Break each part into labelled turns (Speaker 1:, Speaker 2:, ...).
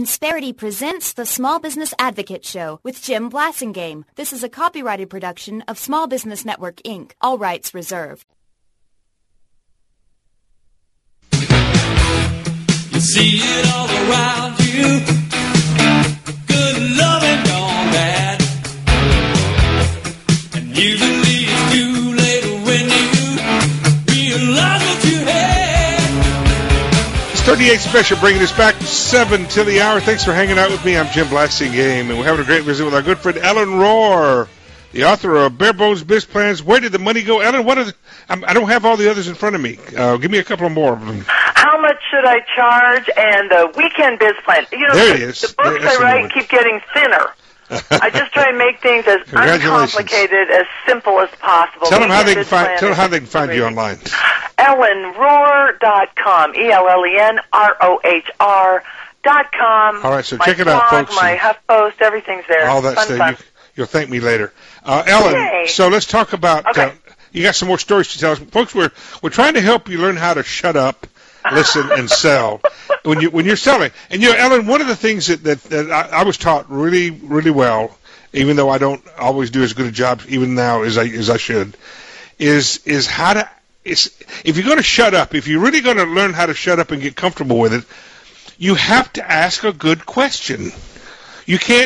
Speaker 1: Insperity presents the Small Business Advocate Show with Jim Blasingame. This is a copyrighted production of Small Business Network, Inc. All rights reserved.
Speaker 2: You see it all around you. Good love and gone bad. And usually it's too late when you realize what you had.
Speaker 3: 38 special, bringing us back 7 till the hour. Thanks for hanging out with me. I'm Jim Blasingame, and we're having a great visit with our good friend Ellen Rohr, the author of Bare Bones Biz Plans. Where did the money go? Ellen, what are the, I don't have all the others in front of me. Give me a couple more.
Speaker 4: How much should I charge? And the Weekend Biz Plan. You know,
Speaker 3: there it is.
Speaker 4: The books I write keep getting thinner. I just try and make things as uncomplicated, as simple as possible.
Speaker 3: Tell them how they can find. Tell them how they can find you online.
Speaker 4: EllenRohr.com. EllenRohr.com.
Speaker 3: All right, so check it out, folks.
Speaker 4: My HuffPost, everything's there.
Speaker 3: All that stuff. You'll thank me later, Ellen.
Speaker 4: Yay.
Speaker 3: So let's talk about.
Speaker 4: Okay.
Speaker 3: You got some more stories to tell us, folks. We're trying to help you learn how to shut up, listen, and sell when you're selling. And you know, Ellen, one of the things that I was taught really, really well, even though I don't always do as good a job even now as I should, is how to. If you're going to shut up, if you're really going to learn how to shut up and get comfortable with it, you have to ask a good question. You got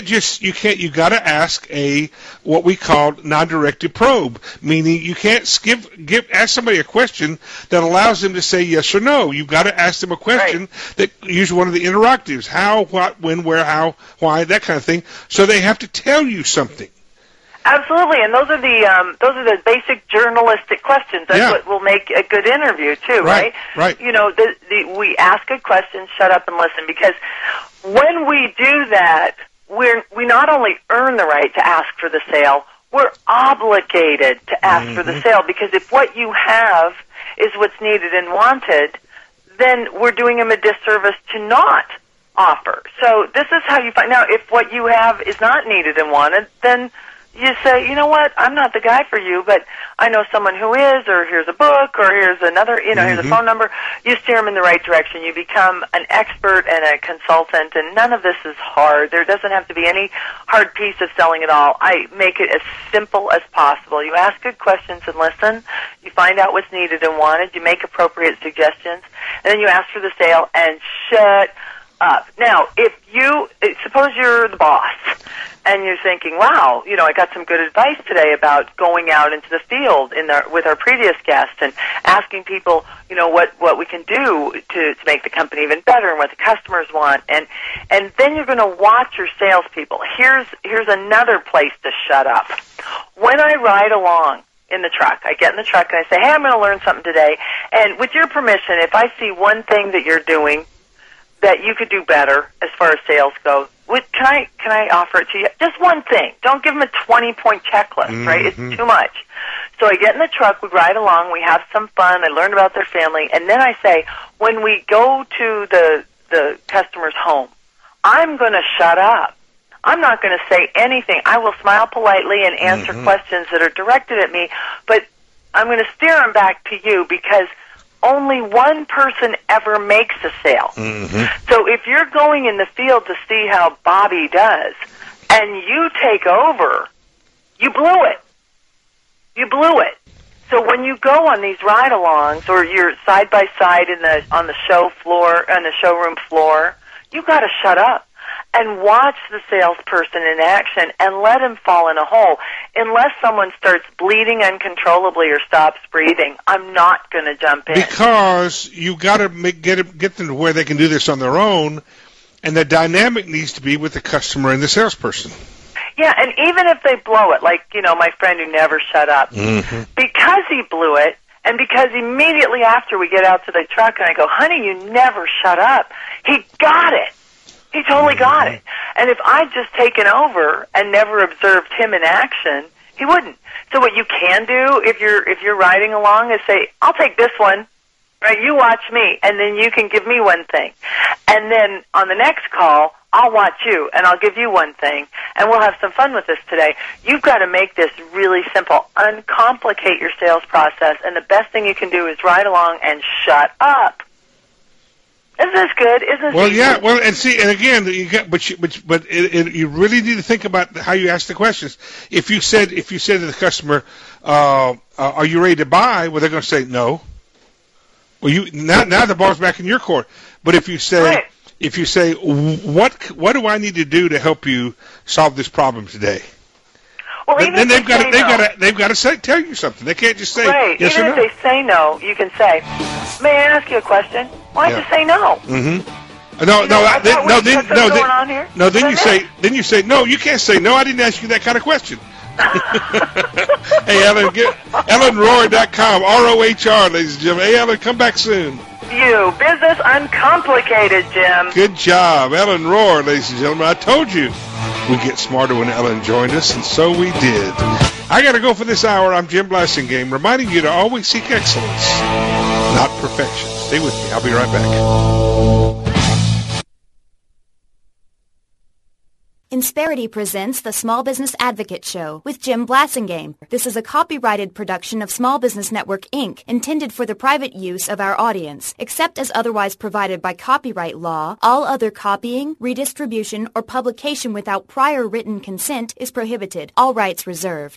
Speaker 3: to ask what we call non-directed probe, meaning you can't ask somebody a question that allows them to say yes or no. You've got to ask them a question that use one of the interrogatives: how, what, when, where, how, why, that kind of thing. So they have to tell you something.
Speaker 4: Absolutely, and those are the basic journalistic questions. That's what will make a good interview too, right?
Speaker 3: Right.
Speaker 4: You know, we ask good questions, shut up and listen, because when we do that, we not only earn the right to ask for the sale, we're obligated to ask for the sale, because if what you have is what's needed and wanted, then we're doing them a disservice to not offer. So this is how you find out if what you have is not needed and wanted, then you say, you know what, I'm not the guy for you, but I know someone who is, or here's a book, or here's another, here's a phone number. You steer them in the right direction. You become an expert and a consultant, and none of this is hard. There doesn't have to be any hard piece of selling at all. I make it as simple as possible. You ask good questions and listen. You find out what's needed and wanted. You make appropriate suggestions, and then you ask for the sale and shut up. Now, suppose you're the boss, and you're thinking, wow, I got some good advice today about going out into the field with our previous guest and asking people, what we can do to make the company even better and what the customers want. And then you're going to watch your salespeople. Here's another place to shut up. When I ride along in the truck, I get in the truck and I say, hey, I'm going to learn something today. And with your permission, if I see one thing that you're doing that you could do better as far as sales go, can I offer it to you? Just one thing. Don't give them a 20-point checklist, right? It's too much. So I get in the truck, we ride along, we have some fun, I learn about their family, and then I say, when we go to the customer's home, I'm going to shut up. I'm not going to say anything. I will smile politely and answer questions that are directed at me, but I'm going to steer them back to you, because only one person ever makes a sale. So if you're going in the field to see how Bobby does, and you take over, you blew it. You blew it. So when you go on these ride-alongs, or you're side by side on the show floor, on the showroom floor, you got to shut up and watch the salesperson in action and let him fall in a hole. Unless someone starts bleeding uncontrollably or stops breathing, I'm not going to jump in.
Speaker 3: Because you got to get them to where they can do this on their own, and the dynamic needs to be with the customer and the salesperson.
Speaker 4: Yeah, and even if they blow it, like, my friend who never shut up, because he blew it, and because immediately after we get out to the truck and I go, honey, you never shut up, he got it. He totally got it. And if I'd just taken over and never observed him in action, he wouldn't. So what you can do if you're riding along is say, I'll take this one, right? You watch me, and then you can give me one thing. And then on the next call, I'll watch you, and I'll give you one thing, and we'll have some fun with this today. You've got to make this really simple. Uncomplicate your sales process, and the best thing you can do is ride along and shut up. Isn't this good? Isn't this
Speaker 3: Well,
Speaker 4: easy?
Speaker 3: yeah. Well, and see, and again, you got, you really need to think about how you ask the questions. If you said to the customer, "Are you ready to buy?" Well, they're going to say no. Well, now the ball's back in your court. But if you say,
Speaker 4: Right.
Speaker 3: what do I need to do to help you solve this problem today?
Speaker 4: Well, even
Speaker 3: Then
Speaker 4: if
Speaker 3: they've got to tell you something. They can't just say
Speaker 4: right.
Speaker 3: yes
Speaker 4: Even
Speaker 3: or no.
Speaker 4: if they say no, you can say, "May I ask you a question?" Why don't you say no?
Speaker 3: Mm-hmm. Then you say no. You can't say no. I didn't ask you that kind of question. Hey, Ellen, EllenRohr.com, ROHR, ladies and gentlemen. Hey, Ellen, come back soon.
Speaker 4: You business uncomplicated, Jim.
Speaker 3: Good job, Ellen Rohr, ladies and gentlemen. I told you we'd get smarter when Ellen joined us, and so we did. I got to go for this hour. I'm Jim Blasingame, reminding you to always seek excellence, not perfection. Stay with me. I'll be right back.
Speaker 1: Insperity presents the Small Business Advocate Show with Jim Blasingame. This is a copyrighted production of Small Business Network, Inc., intended for the private use of our audience. Except as otherwise provided by copyright law, all other copying, redistribution, or publication without prior written consent is prohibited. All rights reserved.